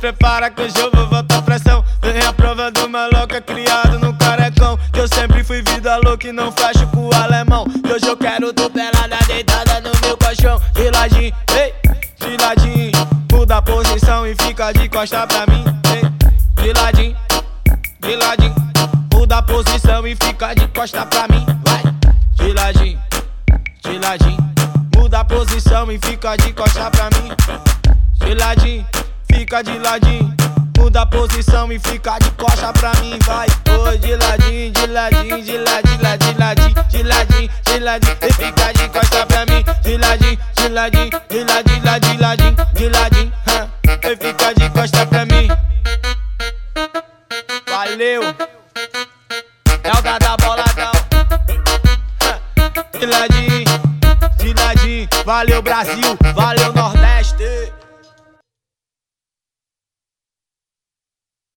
prepara que hoje eu vou botar pressão. Vem a prova do maloca criado no carecão. Que eu sempre fui vida louca e não fecho com o alemão. E hoje eu quero tu pelada deitada no meu colchão. De ladinho, ei, de ladinho. Muda a posição e fica de costa pra mim, ei. De ladinho, de ladinho. Muda a posição e fica de costa pra mim, vai. De ladinho, de ladinho. Muda a posição e fica de costa pra mim. De ladinho, fica de ladinho. Muda a posição e fica de costa pra mim, vai. Oi, de ladinho, de ladinho, de ladinho, de ladinho, de ladinho, de ladinho. E fica de costa pra mim. De ladinho, de ladinho, de ladinho, de ladinho, de ladinho. E fica de costa pra mim. Valeu. É o da boladão. De ladinho, de ladinho. Valeu Brasil, valeu Nordeste.